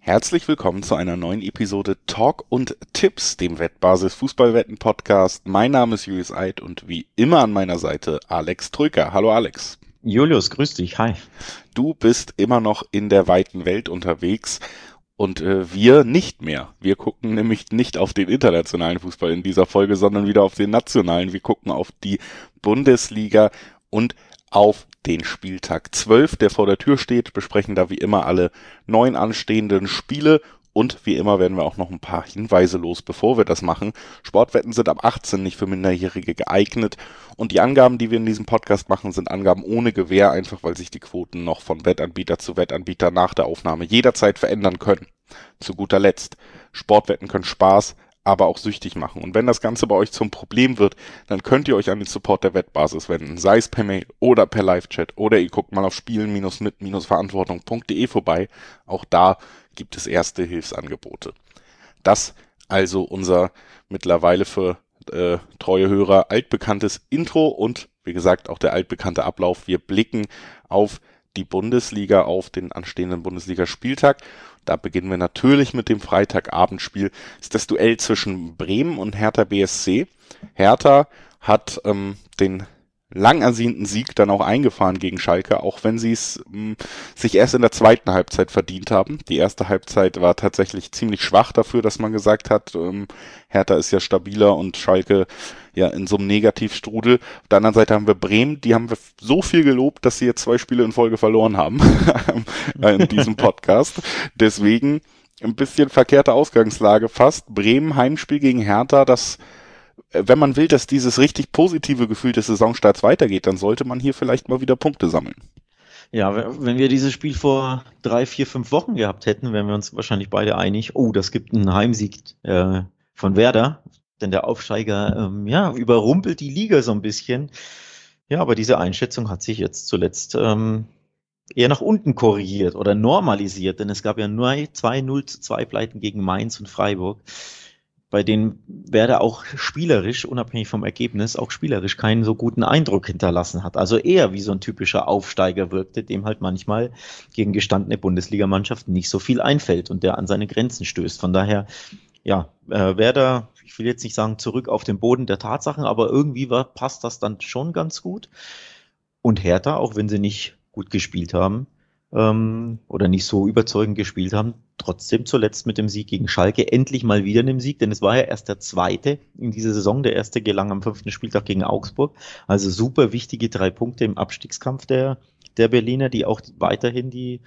Herzlich willkommen zu einer neuen Episode Talk und Tipps, dem Wettbasis Fußballwetten Podcast. Mein Name ist Julius Eid und wie immer an meiner Seite Alex Troika. Hallo Alex. Julius, grüß dich, hi. Du bist immer noch in der weiten Welt unterwegs und wir nicht mehr. Wir gucken nämlich nicht auf den internationalen Fußball in dieser Folge, sondern wieder auf den nationalen. Wir gucken auf die Bundesliga und auf den Spieltag 12, der vor der Tür steht, besprechen da wie immer alle 9 anstehenden Spiele und wie immer werden wir auch noch ein paar Hinweise los, bevor wir das machen. Sportwetten sind ab 18 nicht für Minderjährige geeignet und die Angaben, die wir in diesem Podcast machen, sind Angaben ohne Gewähr, einfach weil sich die Quoten noch von Wettanbieter zu Wettanbieter nach der Aufnahme jederzeit verändern können. Zu guter Letzt, Sportwetten können Spaß, aber auch süchtig machen. Und wenn das Ganze bei euch zum Problem wird, dann könnt ihr euch an den Support der Wettbasis wenden, sei es per Mail oder per Live-Chat oder ihr guckt mal auf spielen-mit-verantwortung.de vorbei. Auch da gibt es erste Hilfsangebote. Das also unser mittlerweile für treue Hörer altbekanntes Intro und wie gesagt auch der altbekannte Ablauf. Wir blicken auf die Bundesliga, auf den anstehenden Bundesligaspieltag. Da beginnen wir natürlich mit dem Freitagabendspiel. Das ist das Duell zwischen Bremen und Hertha BSC. Hertha hat den lang ersehnten Sieg dann auch eingefahren gegen Schalke, auch wenn sie es sich erst in der zweiten Halbzeit verdient haben. Die erste Halbzeit war tatsächlich ziemlich schwach dafür, dass man gesagt hat, Hertha ist ja stabiler und Schalke ja in so einem Negativstrudel. Auf der anderen Seite haben wir Bremen, die haben wir so viel gelobt, dass sie jetzt 2 Spiele in Folge verloren haben in diesem Podcast. Deswegen ein bisschen verkehrte Ausgangslage fast. Bremen Heimspiel gegen Hertha, das wenn man will, dass dieses richtig positive Gefühl des Saisonstarts weitergeht, dann sollte man hier vielleicht mal wieder Punkte sammeln. Ja, wenn wir dieses Spiel vor 3, 4, 5 Wochen gehabt hätten, wären wir uns wahrscheinlich beide einig, das gibt einen Heimsieg von Werder, denn der Aufsteiger überrumpelt die Liga so ein bisschen. Ja, aber diese Einschätzung hat sich jetzt zuletzt eher nach unten korrigiert oder normalisiert, denn es gab ja nur 2 0:2 Pleiten gegen Mainz und Freiburg, bei denen Werder auch spielerisch, unabhängig vom Ergebnis, auch spielerisch keinen so guten Eindruck hinterlassen hat. Also eher wie so ein typischer Aufsteiger wirkte, dem halt manchmal gegen gestandene Bundesligamannschaften nicht so viel einfällt und der an seine Grenzen stößt. Von daher, Werder, ich will jetzt nicht sagen zurück auf den Boden der Tatsachen, aber irgendwie passt das dann schon ganz gut. Und Hertha, auch wenn sie nicht gut gespielt haben, oder nicht so überzeugend gespielt haben, trotzdem zuletzt mit dem Sieg gegen Schalke endlich mal wieder einem Sieg, denn es war ja erst der zweite in dieser Saison, der erste gelang am 5. Spieltag gegen Augsburg, also super wichtige 3 Punkte im Abstiegskampf der Berliner, die auch weiterhin die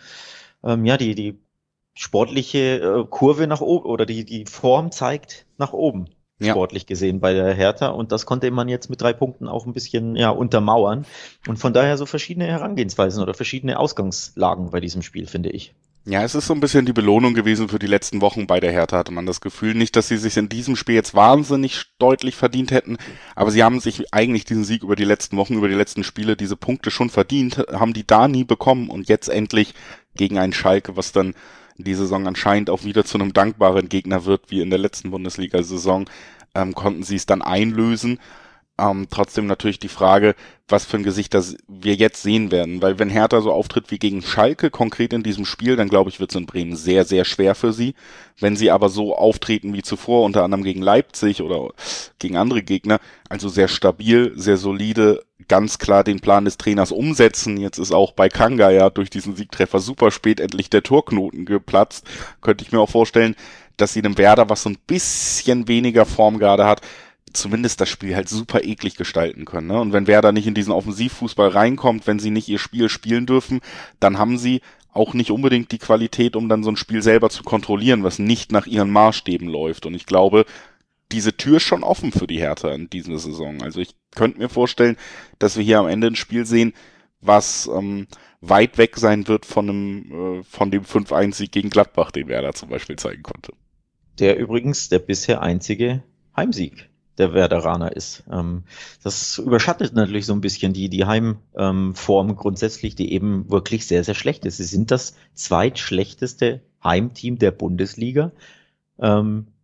sportliche Kurve nach oben oder die Form zeigt nach oben. Ja. Sportlich gesehen bei der Hertha und das konnte man jetzt mit 3 Punkten auch ein bisschen untermauern und von daher so verschiedene Herangehensweisen oder verschiedene Ausgangslagen bei diesem Spiel, finde ich. Ja, es ist so ein bisschen die Belohnung gewesen für die letzten Wochen bei der Hertha, hatte man das Gefühl. Nicht, dass sie sich in diesem Spiel jetzt wahnsinnig deutlich verdient hätten, aber sie haben sich eigentlich diesen Sieg über die letzten Wochen, über die letzten Spiele, diese Punkte schon verdient, haben die da nie bekommen und jetzt endlich gegen einen Schalke, was dann die Saison anscheinend auch wieder zu einem dankbaren Gegner wird, wie in der letzten Bundesliga-Saison, konnten sie es dann einlösen. Trotzdem natürlich die Frage, was für ein Gesicht das wir jetzt sehen werden, weil wenn Hertha so auftritt wie gegen Schalke, konkret in diesem Spiel, dann glaube ich, wird es in Bremen sehr, sehr schwer für sie. Wenn sie aber so auftreten wie zuvor, unter anderem gegen Leipzig oder gegen andere Gegner, also sehr stabil, sehr solide, ganz klar den Plan des Trainers umsetzen. Jetzt ist auch bei Kanga ja durch diesen Siegtreffer super spät endlich der Torknoten geplatzt. Könnte ich mir auch vorstellen, dass sie dem Werder, was so ein bisschen weniger Form gerade hat, zumindest das Spiel halt super eklig gestalten können. Ne? Und wenn Werder nicht in diesen Offensivfußball reinkommt, wenn sie nicht ihr Spiel spielen dürfen, dann haben sie auch nicht unbedingt die Qualität, um dann so ein Spiel selber zu kontrollieren, was nicht nach ihren Maßstäben läuft. Und ich glaube, diese Tür ist schon offen für die Hertha in dieser Saison. Also ich könnte mir vorstellen, dass wir hier am Ende ein Spiel sehen, was weit weg sein wird von dem 5-1-Sieg gegen Gladbach, den Werder zum Beispiel zeigen konnte. Der übrigens der bisher einzige Heimsieg der Werderaner ist. Das überschattet natürlich so ein bisschen die Heimform grundsätzlich, die eben wirklich sehr, sehr schlecht ist. Sie sind das zweitschlechteste Heimteam der Bundesliga.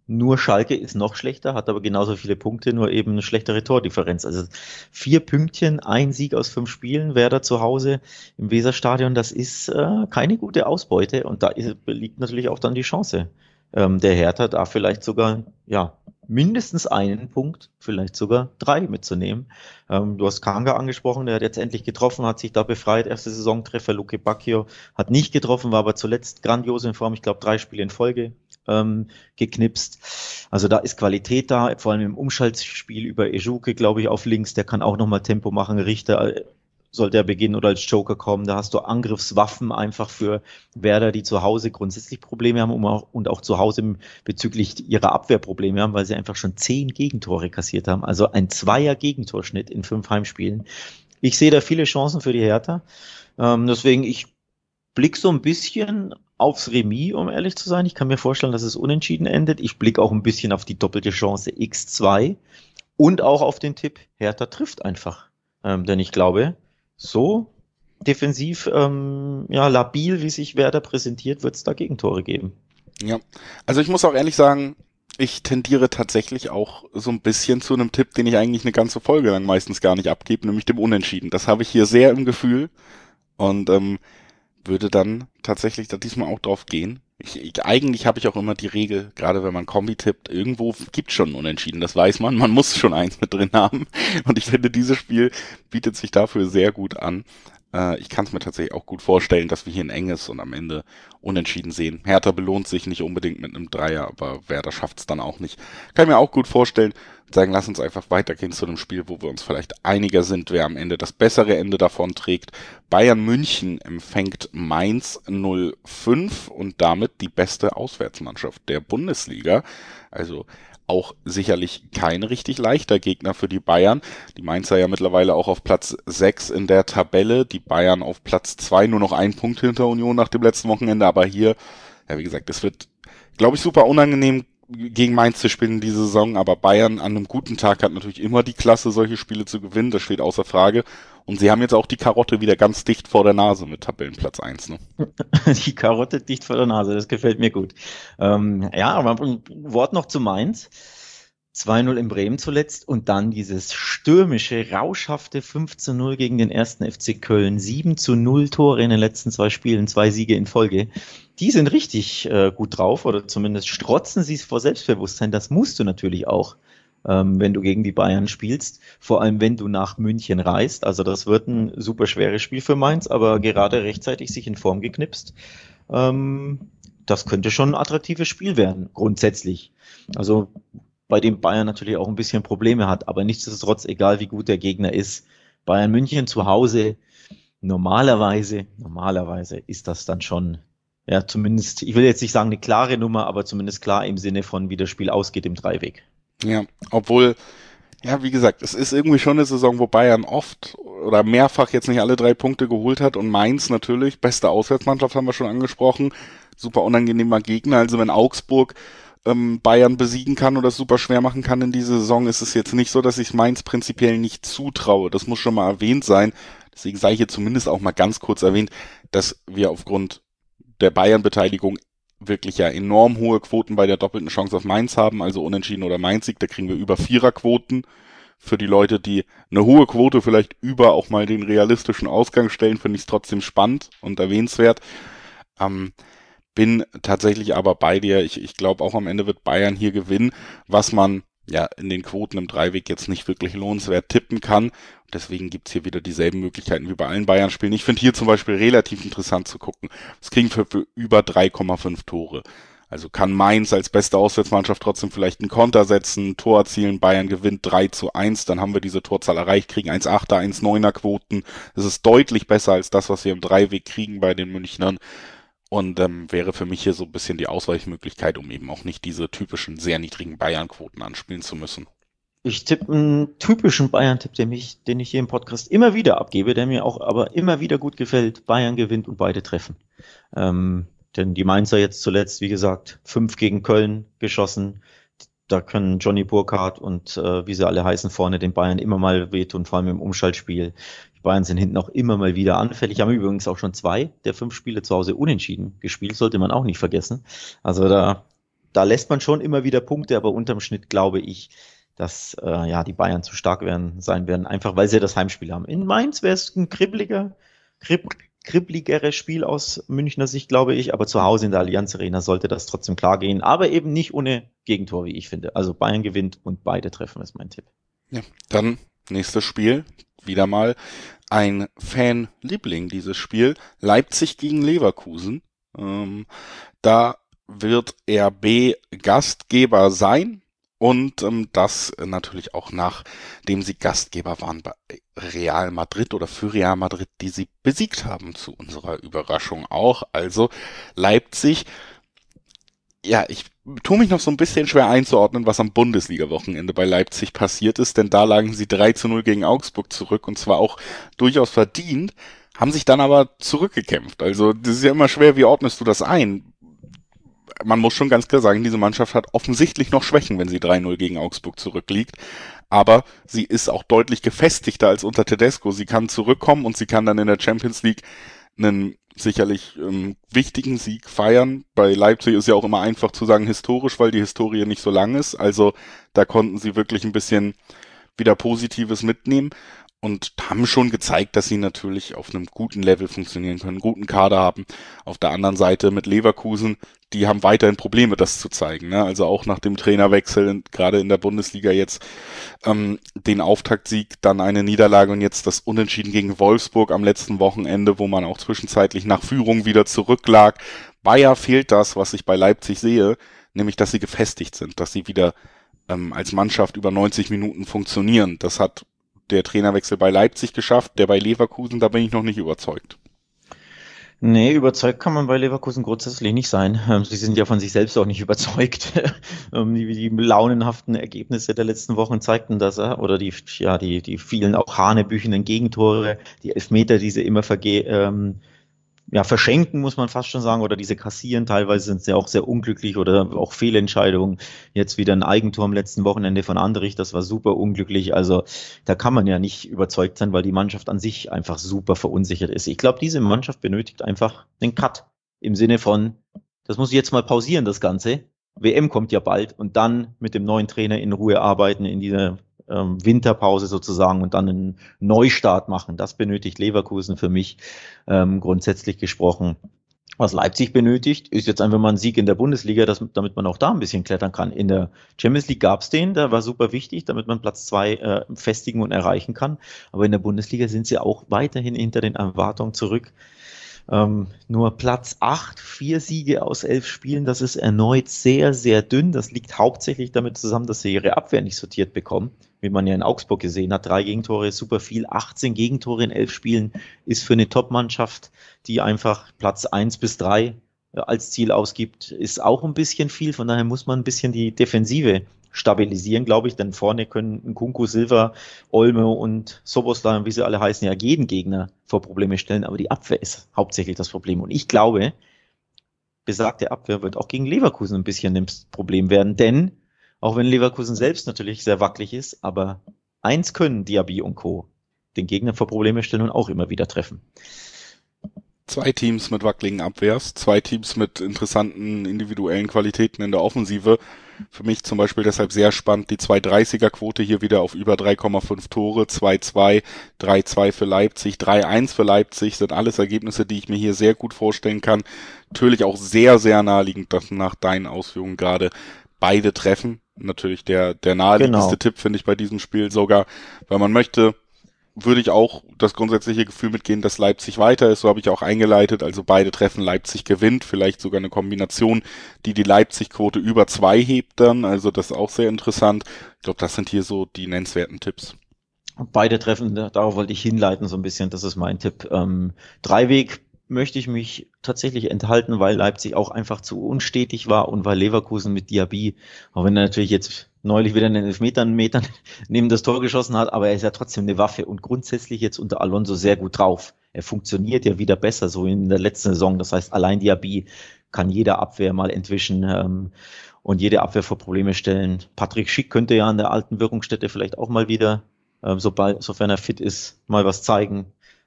Nur Schalke ist noch schlechter, hat aber genauso viele Punkte, nur eben eine schlechtere Tordifferenz. Also 4 Pünktchen, ein Sieg aus 5 Spielen, Werder zu Hause im Weserstadion, das ist keine gute Ausbeute. Und da liegt natürlich auch dann die Chance der Hertha, da vielleicht sogar, ja, mindestens einen Punkt, vielleicht sogar 3 mitzunehmen. Du hast Kanga angesprochen, der hat jetzt endlich getroffen, hat sich da befreit. Erste Saisontreffer, Luke Bacchio hat nicht getroffen, war aber zuletzt grandios in Form, ich glaube 3 Spiele in Folge geknipst. Also da ist Qualität da, vor allem im Umschaltspiel über Ejuke, glaube ich, auf links, der kann auch nochmal Tempo machen. Richter sollte er beginnen oder als Joker kommen. Da hast du Angriffswaffen einfach für Werder, die zu Hause grundsätzlich Probleme haben und auch zu Hause bezüglich ihrer Abwehr Probleme haben, weil sie einfach schon 10 Gegentore kassiert haben. Also ein 2er-Gegentorschnitt in 5 Heimspielen. Ich sehe da viele Chancen für die Hertha. Deswegen, ich blicke so ein bisschen aufs Remis, um ehrlich zu sein. Ich kann mir vorstellen, dass es unentschieden endet. Ich blicke auch ein bisschen auf die doppelte Chance X2 und auch auf den Tipp, Hertha trifft einfach. Denn ich glaube, so defensiv, labil, wie sich Werder präsentiert, wird es da Gegentore geben. Ja, also ich muss auch ehrlich sagen, ich tendiere tatsächlich auch so ein bisschen zu einem Tipp, den ich eigentlich eine ganze Folge lang meistens gar nicht abgebe, nämlich dem Unentschieden. Das habe ich hier sehr im Gefühl und würde dann tatsächlich da diesmal auch drauf gehen. Eigentlich habe ich auch immer die Regel, gerade wenn man Kombi tippt, irgendwo gibt schon ein Unentschieden, das weiß man muss schon eins mit drin haben und ich finde, dieses Spiel bietet sich dafür sehr gut an. Ich kann es mir tatsächlich auch gut vorstellen, dass wir hier ein enges und am Ende Unentschieden sehen. Hertha belohnt sich nicht unbedingt mit einem Dreier, aber Werder schafft es dann auch nicht. Kann ich mir auch gut vorstellen. Sagen, lass uns einfach weitergehen zu einem Spiel, wo wir uns vielleicht einiger sind, wer am Ende das bessere Ende davon trägt. Bayern München empfängt Mainz 05 und damit die beste Auswärtsmannschaft der Bundesliga. Also auch sicherlich kein richtig leichter Gegner für die Bayern. Die Mainzer ja mittlerweile auch auf Platz 6 in der Tabelle. Die Bayern auf Platz 2, nur noch 1 Punkt hinter Union nach dem letzten Wochenende. Aber hier, ja wie gesagt, es wird, glaube ich, super unangenehm gegen Mainz zu spielen in dieser Saison, aber Bayern an einem guten Tag hat natürlich immer die Klasse, solche Spiele zu gewinnen, das steht außer Frage. Und sie haben jetzt auch die Karotte wieder ganz dicht vor der Nase mit Tabellenplatz 1. Ne? Die Karotte dicht vor der Nase, das gefällt mir gut. Aber ein Wort noch zu Mainz. 2-0 in Bremen zuletzt und dann dieses stürmische, rauschhafte 5-0 gegen den 1. FC Köln. 7-0 Tore in den letzten 2 Spielen, 2 Siege in Folge. Die sind richtig gut drauf oder zumindest strotzen sie es vor Selbstbewusstsein. Das musst du natürlich auch, wenn du gegen die Bayern spielst. Vor allem, wenn du nach München reist. Also das wird ein super schweres Spiel für Mainz, aber gerade rechtzeitig sich in Form geknipst. Das könnte schon ein attraktives Spiel werden, grundsätzlich. Also bei dem Bayern natürlich auch ein bisschen Probleme hat, aber nichtsdestotrotz, egal wie gut der Gegner ist, Bayern München zu Hause, normalerweise ist das dann schon, ja, zumindest, ich will jetzt nicht sagen eine klare Nummer, aber zumindest klar im Sinne von, wie das Spiel ausgeht im Dreiweg. Ja, obwohl, ja, wie gesagt, es ist irgendwie schon eine Saison, wo Bayern oft oder mehrfach jetzt nicht alle 3 Punkte geholt hat und Mainz natürlich, beste Auswärtsmannschaft haben wir schon angesprochen, super unangenehmer Gegner, also wenn Augsburg Bayern besiegen kann oder es super schwer machen kann in dieser Saison, ist es jetzt nicht so, dass ich Mainz prinzipiell nicht zutraue. Das muss schon mal erwähnt sein. Deswegen sei hier zumindest auch mal ganz kurz erwähnt, dass wir aufgrund der Bayern-Beteiligung wirklich ja enorm hohe Quoten bei der doppelten Chance auf Mainz haben, also Unentschieden oder Mainz-Sieg, da kriegen wir über 4er-Quoten. Für die Leute, die eine hohe Quote vielleicht über auch mal den realistischen Ausgang stellen, finde ich es trotzdem spannend und erwähnenswert. Bin tatsächlich aber bei dir. Ich glaube auch am Ende wird Bayern hier gewinnen, was man ja in den Quoten im Dreiweg jetzt nicht wirklich lohnenswert tippen kann. Deswegen gibt's hier wieder dieselben Möglichkeiten wie bei allen Bayern-Spielen. Ich finde hier zum Beispiel relativ interessant zu gucken. Es kriegen für über 3,5 Tore. Also kann Mainz als beste Auswärtsmannschaft trotzdem vielleicht einen Konter setzen, ein Tor erzielen, Bayern gewinnt 3-1, dann haben wir diese Torzahl erreicht, kriegen 1,8er, 1,9er Quoten. Das ist deutlich besser als das, was wir im Dreiweg kriegen bei den Münchnern. Und wäre für mich hier so ein bisschen die Ausweichmöglichkeit, um eben auch nicht diese typischen sehr niedrigen Bayern-Quoten anspielen zu müssen. Ich tippe einen typischen Bayern-Tipp, den ich hier im Podcast immer wieder abgebe, der mir auch aber immer wieder gut gefällt. Bayern gewinnt und beide treffen. Denn die Mainzer jetzt zuletzt, wie gesagt, 5 gegen Köln geschossen. Da können Johnny Burkhardt und wie sie alle heißen vorne den Bayern immer mal wehtun, vor allem im Umschaltspiel. Die Bayern sind hinten auch immer mal wieder anfällig. Haben übrigens auch schon 2 der 5 Spiele zu Hause unentschieden gespielt, sollte man auch nicht vergessen. Also da da lässt man schon immer wieder Punkte, aber unterm Schnitt glaube ich, dass die Bayern zu stark sein werden, einfach weil sie das Heimspiel haben. In Mainz wäre es ein kribbeligeres Spiel aus Münchner Sicht, glaube ich, aber zu Hause in der Allianz Arena sollte das trotzdem klar gehen, aber eben nicht ohne Gegentor, wie ich finde. Also Bayern gewinnt und beide treffen, ist mein Tipp. Ja, dann nächstes Spiel, wieder mal ein Fanliebling dieses Spiel, Leipzig gegen Leverkusen. Da wird RB Gastgeber sein und das natürlich auch nachdem sie Gastgeber waren bei Real Madrid oder für Real Madrid, die sie besiegt haben, zu unserer Überraschung auch. Also Leipzig, ja, ich tue mich noch so ein bisschen schwer einzuordnen, was am Bundesliga-Wochenende bei Leipzig passiert ist, denn da lagen sie 3-0 gegen Augsburg zurück und zwar auch durchaus verdient, haben sich dann aber zurückgekämpft. Also das ist ja immer schwer, wie ordnest du das ein? Man muss schon ganz klar sagen, diese Mannschaft hat offensichtlich noch Schwächen, wenn sie 3-0 gegen Augsburg zurückliegt. Aber sie ist auch deutlich gefestigter als unter Tedesco. Sie kann zurückkommen und sie kann dann in der Champions League einen sicherlich wichtigen Sieg feiern. Bei Leipzig ist ja auch immer einfach zu sagen historisch, weil die Historie nicht so lang ist. Also da konnten sie wirklich ein bisschen wieder Positives mitnehmen und haben schon gezeigt, dass sie natürlich auf einem guten Level funktionieren können, einen guten Kader haben. Auf der anderen Seite mit Leverkusen, die haben weiterhin Probleme, das zu zeigen. Ne? Also auch nach dem Trainerwechsel, gerade in der Bundesliga jetzt, den Auftaktsieg, dann eine Niederlage und jetzt das Unentschieden gegen Wolfsburg am letzten Wochenende, wo man auch zwischenzeitlich nach Führung wieder zurücklag. Bayer fehlt das, was ich bei Leipzig sehe, nämlich, dass sie gefestigt sind, dass sie wieder als Mannschaft über 90 Minuten funktionieren. Das hat der Trainerwechsel bei Leipzig geschafft, der bei Leverkusen, da bin ich noch nicht überzeugt. Nee, überzeugt kann man bei Leverkusen grundsätzlich nicht sein. Sie sind ja von sich selbst auch nicht überzeugt. Die launenhaften Ergebnisse der letzten Wochen zeigten das, oder die vielen auch hanebüchenden Gegentore, die Elfmeter, die sie immer verschenken, muss man fast schon sagen, oder diese kassieren. Teilweise sind sie auch sehr unglücklich oder auch Fehlentscheidungen. Jetzt wieder ein Eigentor am letzten Wochenende von Andrich, das war super unglücklich. Also da kann man ja nicht überzeugt sein, weil die Mannschaft an sich einfach super verunsichert ist. Ich glaube, diese Mannschaft benötigt einfach einen Cut im Sinne von, das muss jetzt mal pausieren, das Ganze. WM kommt ja bald und dann mit dem neuen Trainer in Ruhe arbeiten in dieser Winterpause sozusagen und dann einen Neustart machen. Das benötigt Leverkusen für mich grundsätzlich gesprochen. Was Leipzig benötigt, ist jetzt einfach mal ein Sieg in der Bundesliga, damit man auch da ein bisschen klettern kann. In der Champions League gab es den, der war super wichtig, damit man Platz 2 festigen und erreichen kann. Aber in der Bundesliga sind sie auch weiterhin hinter den Erwartungen zurück. Nur Platz 8, 4 Siege aus 11 Spielen, das ist erneut sehr, sehr dünn. Das liegt hauptsächlich damit zusammen, dass sie ihre Abwehr nicht sortiert bekommen, wie man ja in Augsburg gesehen hat. 3 Gegentore ist super viel, 18 Gegentore in 11 Spielen ist für eine Top-Mannschaft, die einfach Platz 1 bis 3 als Ziel ausgibt, ist auch ein bisschen viel. Von daher muss man ein bisschen die Defensive stabilisieren, glaube ich, denn vorne können Nkunku, Silva, Olmo und Szoboszlai, wie sie alle heißen, ja jeden Gegner vor Probleme stellen, aber die Abwehr ist hauptsächlich das Problem. Und ich glaube, besagte Abwehr wird auch gegen Leverkusen ein bisschen ein Problem werden, denn auch wenn Leverkusen selbst natürlich sehr wackelig ist, aber eins können Diaby und Co. den Gegner vor Probleme stellen und auch immer wieder treffen. 2 Teams mit wackeligen Abwehrs, 2 Teams mit interessanten individuellen Qualitäten in der Offensive. Für mich zum Beispiel deshalb sehr spannend, die 2,30er-Quote hier wieder auf über 3,5 Tore, 2-2, 3-2 für Leipzig, 3-1 für Leipzig, sind alles Ergebnisse, die ich mir hier sehr gut vorstellen kann. Natürlich auch sehr, sehr naheliegend, dass nach deinen Ausführungen gerade beide treffen. Natürlich der naheliegendste Tipp, finde ich, bei diesem Spiel sogar, weil man möchte, würde ich auch das grundsätzliche Gefühl mitgehen, dass Leipzig weiter ist. So habe ich auch eingeleitet. Also beide treffen, Leipzig gewinnt. Vielleicht sogar eine Kombination, die Leipzig-Quote über 2 hebt dann. Also das ist auch sehr interessant. Ich glaube, das sind hier so die nennenswerten Tipps. Beide treffen, darauf wollte ich hinleiten so ein bisschen. Das ist mein Tipp. Dreiweg möchte ich mich tatsächlich enthalten, weil Leipzig auch einfach zu unstetig war und weil Leverkusen mit Diaby, auch wenn er natürlich jetzt neulich wieder einen Elfmetern neben das Tor geschossen hat, aber er ist ja trotzdem eine Waffe und grundsätzlich jetzt unter Alonso sehr gut drauf. Er funktioniert ja wieder besser, so in der letzten Saison. Das heißt, allein Diaby kann jede Abwehr mal entwischen und jede Abwehr vor Probleme stellen. Patrick Schick könnte ja an der alten Wirkungsstätte vielleicht auch mal wieder, sofern er fit ist, mal was zeigen.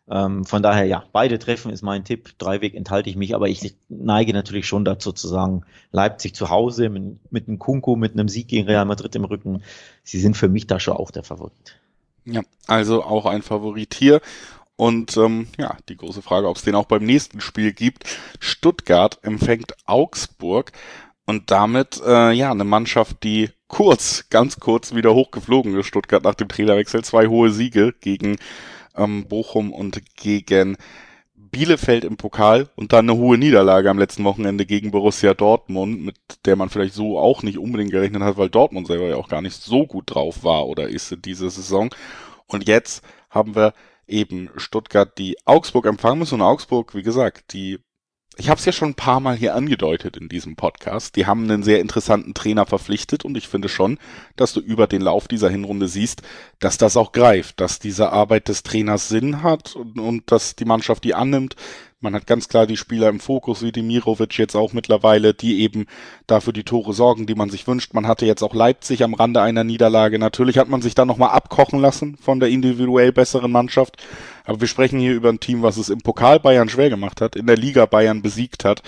Von daher, ja, beide Treffen ist mein Tipp. Dreiweg enthalte ich mich, aber ich neige natürlich schon dazu zu sagen, Leipzig zu Hause mit einem Kunku, mit einem Sieg gegen Real Madrid im Rücken. Sie sind für mich da schon auch der Favorit. Ja, also auch ein Favorit hier. Und ja, die große Frage, ob es den auch beim nächsten Spiel gibt. Stuttgart empfängt Augsburg und damit ja eine Mannschaft, die ganz kurz wieder hochgeflogen ist. Stuttgart nach dem Trainerwechsel 2 hohe Siege gegen Bochum und gegen Bielefeld im Pokal und dann eine hohe Niederlage am letzten Wochenende gegen Borussia Dortmund, mit der man vielleicht so auch nicht unbedingt gerechnet hat, weil Dortmund selber ja auch gar nicht so gut drauf war oder ist in dieser Saison. Und jetzt haben wir eben Stuttgart, die Augsburg empfangen müssen. Und Augsburg, wie gesagt, ich habe es ja schon ein paar Mal hier angedeutet in diesem Podcast, die haben einen sehr interessanten Trainer verpflichtet und ich finde schon, dass du über den Lauf dieser Hinrunde siehst, dass das auch greift, dass diese Arbeit des Trainers Sinn hat und dass die Mannschaft die annimmt. Man hat ganz klar die Spieler im Fokus, wie Demirovic jetzt auch mittlerweile, die eben dafür die Tore sorgen, die man sich wünscht. Man hatte jetzt auch Leipzig am Rande einer Niederlage. Natürlich hat man sich da nochmal abkochen lassen von der individuell besseren Mannschaft. Aber wir sprechen hier über ein Team, was es im Pokal Bayern schwer gemacht hat, in der Liga Bayern besiegt hat,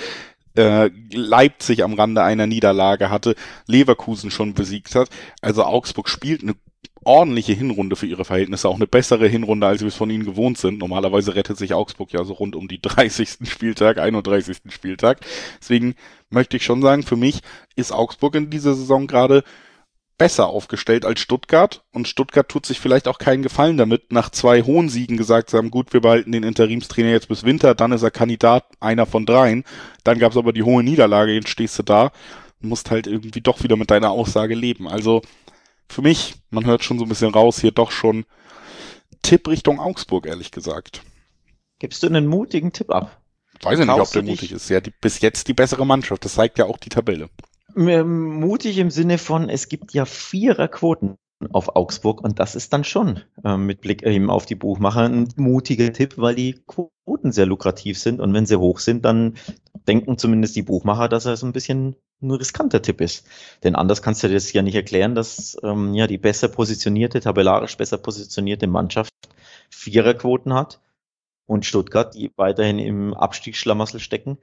Leipzig am Rande einer Niederlage hatte, Leverkusen schon besiegt hat. Also Augsburg spielt eine ordentliche Hinrunde für ihre Verhältnisse, auch eine bessere Hinrunde, als wir es von ihnen gewohnt sind. Normalerweise rettet sich Augsburg ja so rund um die 30. Spieltag, 31. Spieltag. Deswegen möchte ich schon sagen, für mich ist Augsburg in dieser Saison gerade besser aufgestellt als Stuttgart. Und Stuttgart tut sich vielleicht auch keinen Gefallen damit, nach 2 hohen Siegen gesagt zu haben, gut, wir behalten den Interimstrainer jetzt bis Winter, dann ist er Kandidat, einer von 3. Dann gab es aber die hohe Niederlage, jetzt stehst du da und musst halt irgendwie doch wieder mit deiner Aussage leben. Also für mich, man hört schon so ein bisschen raus, hier doch schon Tipp Richtung Augsburg, ehrlich gesagt. Gibst du einen mutigen Tipp ab? Weiß ich nicht, ob der mutig ist. Ja, bis jetzt die bessere Mannschaft, das zeigt ja auch die Tabelle. Mutig im Sinne von, es gibt ja Viererquoten auf Augsburg und das ist dann schon mit Blick eben auf die Buchmacher ein mutiger Tipp, weil die Quoten sehr lukrativ sind und wenn sie hoch sind, dann denken zumindest die Buchmacher, dass er so ein bisschen ein riskanter Tipp ist. Denn anders kannst du dir das ja nicht erklären, dass ja die tabellarisch besser positionierte Mannschaft Viererquoten hat und Stuttgart, die weiterhin im Abstiegsschlamassel stecken,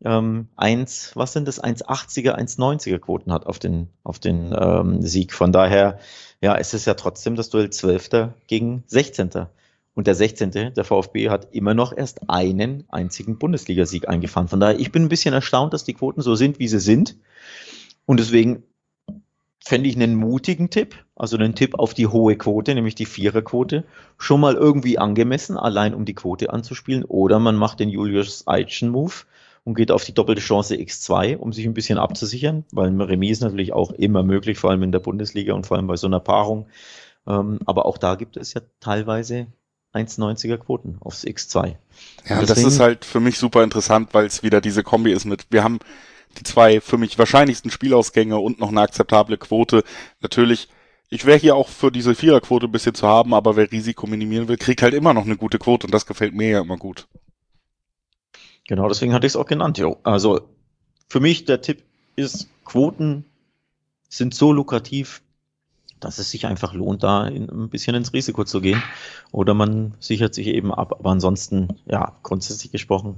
1,80er, 1,90er Quoten hat auf den Sieg. Von daher, ja, es ist ja trotzdem das Duell 12. gegen 16. Und der 16., der VfB, hat immer noch erst einen einzigen Bundesligasieg eingefahren. Von daher, ich bin ein bisschen erstaunt, dass die Quoten so sind, wie sie sind. Und deswegen fände ich einen mutigen Tipp, also einen Tipp auf die hohe Quote, nämlich die Viererquote, schon mal irgendwie angemessen, allein um die Quote anzuspielen. Oder man macht den Julius Eitchen-Move und geht auf die doppelte Chance X2, um sich ein bisschen abzusichern, weil ein Remis ist natürlich auch immer möglich, vor allem in der Bundesliga und vor allem bei so einer Paarung. Aber auch da gibt es ja teilweise 1,90er Quoten aufs X2. Ja, und das ist halt für mich super interessant, weil es wieder diese Kombi ist wir haben die 2 für mich wahrscheinlichsten Spielausgänge und noch eine akzeptable Quote. Natürlich, ich wäre hier auch für diese Viererquote ein bisschen zu haben, aber wer Risiko minimieren will, kriegt halt immer noch eine gute Quote und das gefällt mir ja immer gut. Genau, deswegen hatte ich es auch genannt, jo. Also für mich der Tipp ist, Quoten sind so lukrativ, dass es sich einfach lohnt, da ein bisschen ins Risiko zu gehen. Oder man sichert sich eben ab. Aber ansonsten, ja, grundsätzlich gesprochen,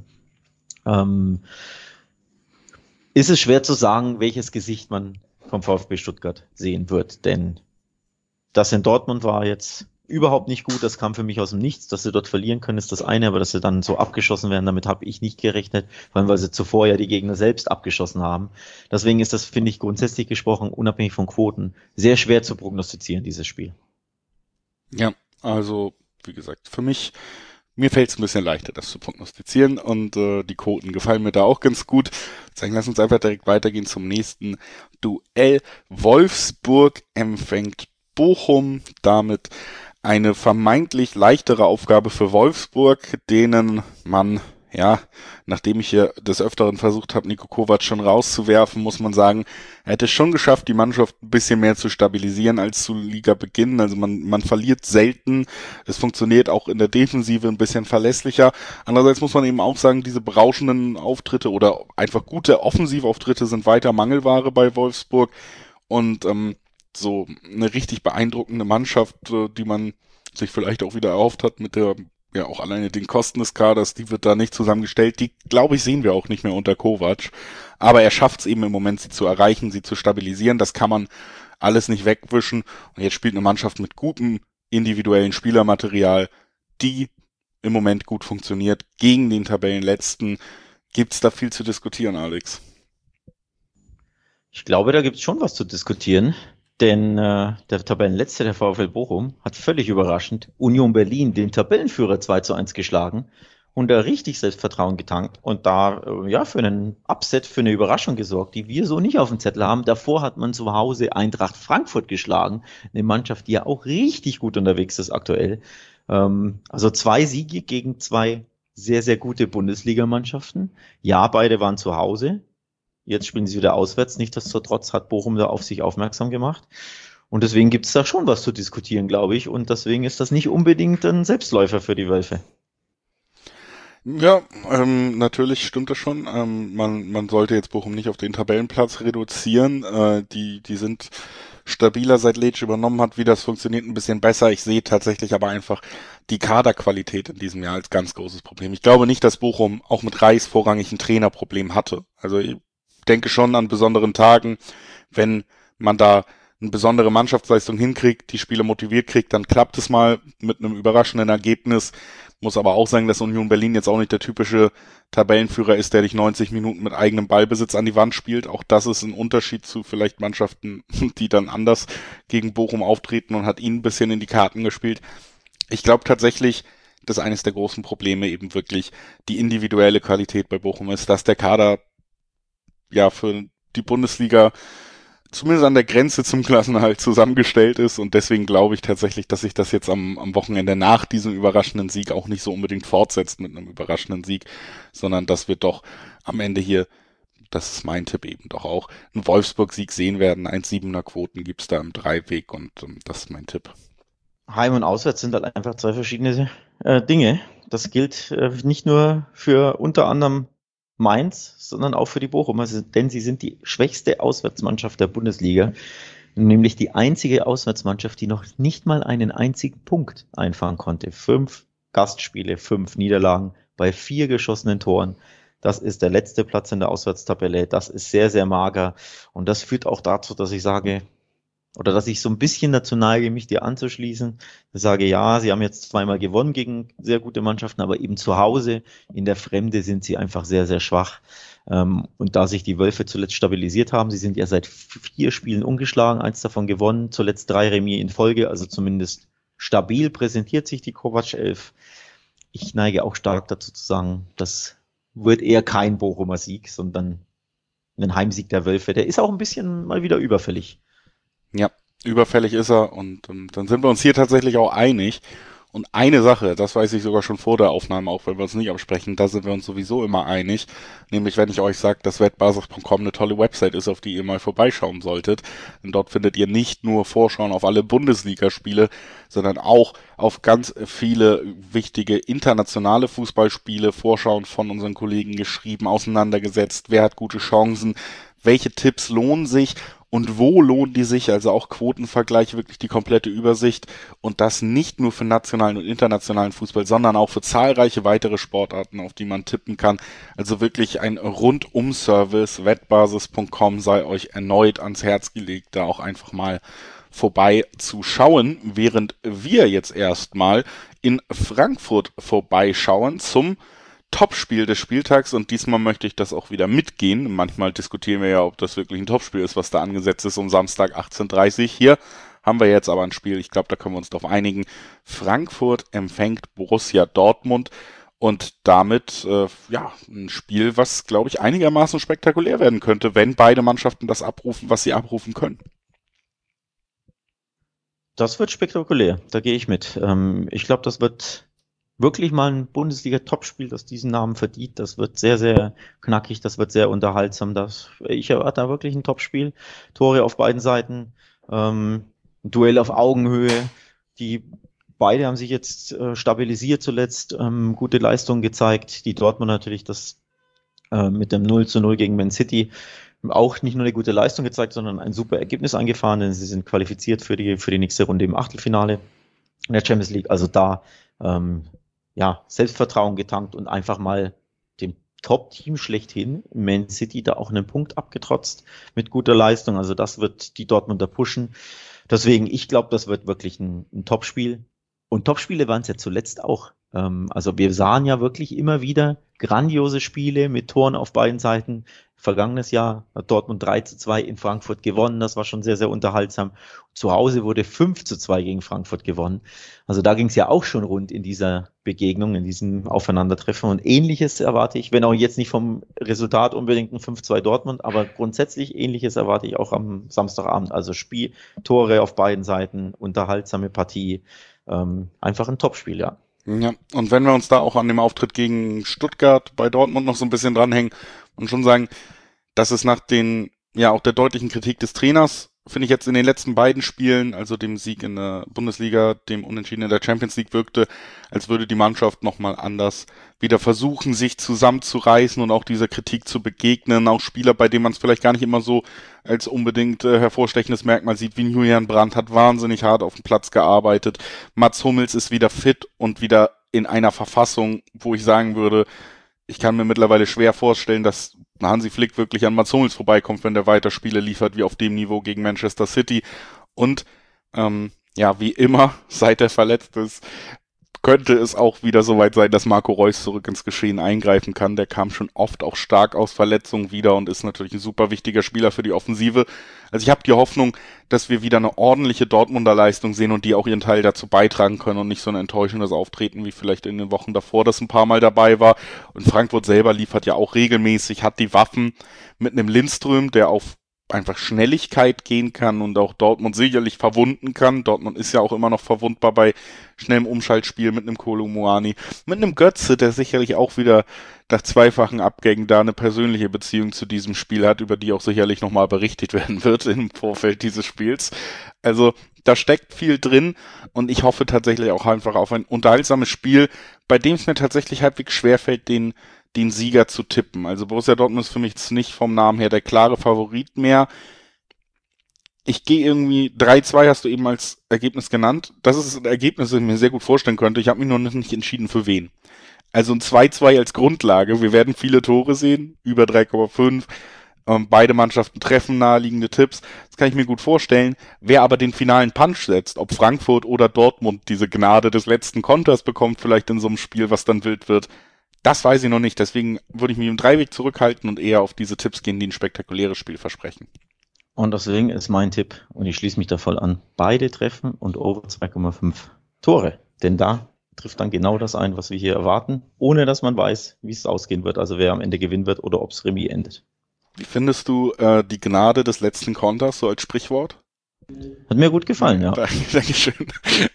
ist es schwer zu sagen, welches Gesicht man vom VfB Stuttgart sehen wird. Denn das in Dortmund war jetzt überhaupt nicht gut. Das kam für mich aus dem Nichts. Dass sie dort verlieren können, ist das eine. Aber dass sie dann so abgeschossen werden, damit habe ich nicht gerechnet. Vor allem, weil sie zuvor ja die Gegner selbst abgeschossen haben. Deswegen ist das, finde ich, grundsätzlich gesprochen, unabhängig von Quoten, sehr schwer zu prognostizieren, dieses Spiel. Ja, also, wie gesagt, für mich, mir fällt es ein bisschen leichter, das zu prognostizieren und die Quoten gefallen mir da auch ganz gut. Deswegen lass uns einfach direkt weitergehen zum nächsten Duell. Wolfsburg empfängt Bochum, damit eine vermeintlich leichtere Aufgabe für Wolfsburg, denen man, ja, nachdem ich hier des Öfteren versucht habe, Niko Kovac schon rauszuwerfen, muss man sagen, er hätte es schon geschafft, die Mannschaft ein bisschen mehr zu stabilisieren als zu Liga-Beginn. Also man verliert selten. Es funktioniert auch in der Defensive ein bisschen verlässlicher. Andererseits muss man eben auch sagen, diese berauschenden Auftritte oder einfach gute Offensivauftritte sind weiter Mangelware bei Wolfsburg. Und so eine richtig beeindruckende Mannschaft, die man sich vielleicht auch wieder erhofft hat mit der ja auch alleine den Kosten des Kaders, die wird da nicht zusammengestellt. Die, glaube ich, sehen wir auch nicht mehr unter Kovac. Aber er schafft es eben im Moment, sie zu erreichen, sie zu stabilisieren. Das kann man alles nicht wegwischen. Und jetzt spielt eine Mannschaft mit gutem individuellen Spielermaterial, die im Moment gut funktioniert. Gegen den Tabellenletzten gibt's da viel zu diskutieren, Alex. Ich glaube, da gibt es schon was zu diskutieren, denn der Tabellenletzte, der VfL Bochum, hat völlig überraschend Union Berlin, den Tabellenführer, 2:1 geschlagen und da richtig Selbstvertrauen getankt und da ja für einen Upset, für eine Überraschung gesorgt, die wir so nicht auf dem Zettel haben. Davor hat man zu Hause Eintracht Frankfurt geschlagen, eine Mannschaft, die ja auch richtig gut unterwegs ist aktuell. Also 2 Siege gegen 2 sehr, sehr gute Bundesligamannschaften. Ja, beide waren zu Hause. Jetzt spielen sie wieder auswärts. Nichtsdestotrotz hat Bochum da auf sich aufmerksam gemacht. Und deswegen gibt es da schon was zu diskutieren, glaube ich. Und deswegen ist das nicht unbedingt ein Selbstläufer für die Wölfe. Ja, natürlich stimmt das schon. Man sollte jetzt Bochum nicht auf den Tabellenplatz reduzieren. Die sind stabiler, seit Letsch übernommen hat. Wie das funktioniert, ein bisschen besser. Ich sehe tatsächlich aber einfach die Kaderqualität in diesem Jahr als ganz großes Problem. Ich glaube nicht, dass Bochum auch mit Reis vorrangig ein Trainerproblem hatte. Also ich denke schon an besonderen Tagen, wenn man da eine besondere Mannschaftsleistung hinkriegt, die Spieler motiviert kriegt, dann klappt es mal mit einem überraschenden Ergebnis. Muss aber auch sagen, dass Union Berlin jetzt auch nicht der typische Tabellenführer ist, der dich 90 Minuten mit eigenem Ballbesitz an die Wand spielt. Auch das ist ein Unterschied zu vielleicht Mannschaften, die dann anders gegen Bochum auftreten, und hat ihnen ein bisschen in die Karten gespielt. Ich glaube tatsächlich, dass eines der großen Probleme eben wirklich die individuelle Qualität bei Bochum ist, dass der Kader ja für die Bundesliga zumindest an der Grenze zum Klassenerhalt zusammengestellt ist, und deswegen glaube ich tatsächlich, dass sich das jetzt am Wochenende nach diesem überraschenden Sieg auch nicht so unbedingt fortsetzt mit einem überraschenden Sieg, sondern dass wir doch am Ende hier, das ist mein Tipp eben doch auch, einen Wolfsburg-Sieg sehen werden. 1,7er Quoten gibt's da im Dreiweg, und das ist mein Tipp. Heim und auswärts sind halt einfach 2 verschiedene Dinge. Das gilt nicht nur für unter anderem Mainz, sondern auch für die Bochumer, denn sie sind die schwächste Auswärtsmannschaft der Bundesliga, nämlich die einzige Auswärtsmannschaft, die noch nicht mal einen einzigen Punkt einfahren konnte. 5 Gastspiele, 5 Niederlagen bei 4 geschossenen Toren. Das ist der letzte Platz in der Auswärtstabelle. Das ist sehr, sehr mager. Und das führt auch dazu, dass ich sage, oder dass ich so ein bisschen dazu neige, mich dir anzuschließen. Ich sage, ja, sie haben jetzt 2-mal gewonnen gegen sehr gute Mannschaften, aber eben zu Hause in der Fremde sind sie einfach sehr, sehr schwach. Und da sich die Wölfe zuletzt stabilisiert haben, sie sind ja seit 4 Spielen ungeschlagen, 1 davon gewonnen, zuletzt 3 Remis in Folge, also zumindest stabil präsentiert sich die Kovac 11. Ich neige auch stark dazu zu sagen, das wird eher kein Bochumer Sieg, sondern ein Heimsieg der Wölfe. Der ist auch ein bisschen mal wieder überfällig. Ja, überfällig ist er, und dann sind wir uns hier tatsächlich auch einig. Und eine Sache, das weiß ich sogar schon vor der Aufnahme, auch wenn wir uns nicht absprechen, da sind wir uns sowieso immer einig, nämlich wenn ich euch sage, dass wettbasis.com eine tolle Website ist, auf die ihr mal vorbeischauen solltet. Denn dort findet ihr nicht nur Vorschauen auf alle Bundesligaspiele, sondern auch auf ganz viele wichtige internationale Fußballspiele, Vorschauen von unseren Kollegen geschrieben, auseinandergesetzt, wer hat gute Chancen, welche Tipps lohnen sich und wo lohnen die sich, also auch Quotenvergleich, wirklich die komplette Übersicht, und das nicht nur für nationalen und internationalen Fußball, sondern auch für zahlreiche weitere Sportarten, auf die man tippen kann. Also wirklich ein Rundum-Service. Wettbasis.com sei euch erneut ans Herz gelegt, da auch einfach mal vorbei zu schauen, während wir jetzt erstmal in Frankfurt vorbeischauen zum Topspiel des Spieltags, und diesmal möchte ich das auch wieder mitgehen. Manchmal diskutieren wir ja, ob das wirklich ein Topspiel ist, was da angesetzt ist um Samstag 18:30. Hier haben wir jetzt aber ein Spiel, ich glaube, da können wir uns drauf einigen. Frankfurt empfängt Borussia Dortmund, und damit ein Spiel, was, glaube ich, einigermaßen spektakulär werden könnte, wenn beide Mannschaften das abrufen, was sie abrufen können. Das wird spektakulär, da gehe ich mit. Ich glaube, das wird wirklich mal ein Bundesliga-Topspiel, das diesen Namen verdient. Das wird sehr, sehr knackig, das wird sehr unterhaltsam. Ich erwarte da wirklich ein Topspiel. Tore auf beiden Seiten, ein Duell auf Augenhöhe. Die beide haben sich jetzt stabilisiert zuletzt, gute Leistungen gezeigt. Die Dortmund natürlich das mit dem 0:0 gegen Man City auch nicht nur eine gute Leistung gezeigt, sondern ein super Ergebnis eingefahren, denn sie sind qualifiziert für die nächste Runde im Achtelfinale in der Champions League. Also da ja, Selbstvertrauen getankt und einfach mal dem Top-Team schlechthin, Man City, da auch einen Punkt abgetrotzt mit guter Leistung. Also das wird die Dortmunder pushen. Deswegen, ich glaube, das wird wirklich ein Topspiel. Und Topspiele waren es ja zuletzt auch. Also wir sahen ja wirklich immer wieder grandiose Spiele mit Toren auf beiden Seiten. Vergangenes Jahr hat Dortmund 3:2 in Frankfurt gewonnen. Das war schon sehr, sehr unterhaltsam. Zu Hause wurde 5:2 gegen Frankfurt gewonnen. Also da ging es ja auch schon rund in dieser Begegnung, in diesem Aufeinandertreffen. Und Ähnliches erwarte ich, wenn auch jetzt nicht vom Resultat unbedingt ein 5:2 Dortmund, aber grundsätzlich Ähnliches erwarte ich auch am Samstagabend. Also Spiel, Tore auf beiden Seiten, unterhaltsame Partie, einfach ein Topspiel, ja. Ja, und wenn wir uns da auch an dem Auftritt gegen Stuttgart bei Dortmund noch so ein bisschen dranhängen und schon sagen, dass es nach den, ja, auch der deutlichen Kritik des Trainers, finde ich jetzt in den letzten beiden Spielen, also dem Sieg in der Bundesliga, dem Unentschieden in der Champions League, wirkte, als würde die Mannschaft nochmal anders wieder versuchen, sich zusammenzureißen und auch dieser Kritik zu begegnen. Auch Spieler, bei denen man es vielleicht gar nicht immer so als unbedingt hervorstechendes Merkmal sieht, wie Julian Brandt, hat wahnsinnig hart auf dem Platz gearbeitet. Mats Hummels ist wieder fit und wieder in einer Verfassung, wo ich sagen würde, ich kann mir mittlerweile schwer vorstellen, dass Hansi Flick wirklich an Mats Hummels vorbeikommt, wenn der weiter Spiele liefert wie auf dem Niveau gegen Manchester City. Und ja, wie immer, seit er verletzt ist, könnte es auch wieder soweit sein, dass Marco Reus zurück ins Geschehen eingreifen kann. Der kam schon oft auch stark aus Verletzungen wieder und ist natürlich ein super wichtiger Spieler für die Offensive. Also ich habe die Hoffnung, dass wir wieder eine ordentliche Dortmunder Leistung sehen und die auch ihren Teil dazu beitragen können und nicht so ein enttäuschendes Auftreten wie vielleicht in den Wochen davor, das ein paar Mal dabei war. Und Frankfurt selber liefert ja auch regelmäßig, hat die Waffen mit einem Lindström, der auf einfach Schnelligkeit gehen kann und auch Dortmund sicherlich verwunden kann. Dortmund ist ja auch immer noch verwundbar bei schnellem Umschaltspiel mit einem Kolo Muani, mit einem Götze, der sicherlich auch wieder nach zweifachen Abgängen da eine persönliche Beziehung zu diesem Spiel hat, über die auch sicherlich nochmal berichtet werden wird im Vorfeld dieses Spiels. Also da steckt viel drin und ich hoffe tatsächlich auch einfach auf ein unterhaltsames Spiel, bei dem es mir tatsächlich halbwegs schwerfällt, den Sieger zu tippen. Also Borussia Dortmund ist für mich jetzt nicht vom Namen her der klare Favorit mehr. Ich gehe irgendwie 3:2 hast du eben als Ergebnis genannt. Das ist ein Ergebnis, das ich mir sehr gut vorstellen könnte. Ich habe mich noch nicht entschieden, für wen. Also ein 2:2 als Grundlage. Wir werden viele Tore sehen, über 3,5. Beide Mannschaften treffen naheliegende Tipps. Das kann ich mir gut vorstellen. Wer aber den finalen Punch setzt, ob Frankfurt oder Dortmund diese Gnade des letzten Konters bekommt, vielleicht in so einem Spiel, was dann wild wird, das weiß ich noch nicht, deswegen würde ich mich im Dreiweg zurückhalten und eher auf diese Tipps gehen, die ein spektakuläres Spiel versprechen. Und deswegen ist mein Tipp, und ich schließe mich da voll an, beide treffen und over 2,5 Tore. Denn da trifft dann genau das ein, was wir hier erwarten, ohne dass man weiß, wie es ausgehen wird, also wer am Ende gewinnen wird oder ob es Remis endet. Wie findest du die Gnade des letzten Konters so als Sprichwort? Hat mir gut gefallen, ja. Dankeschön.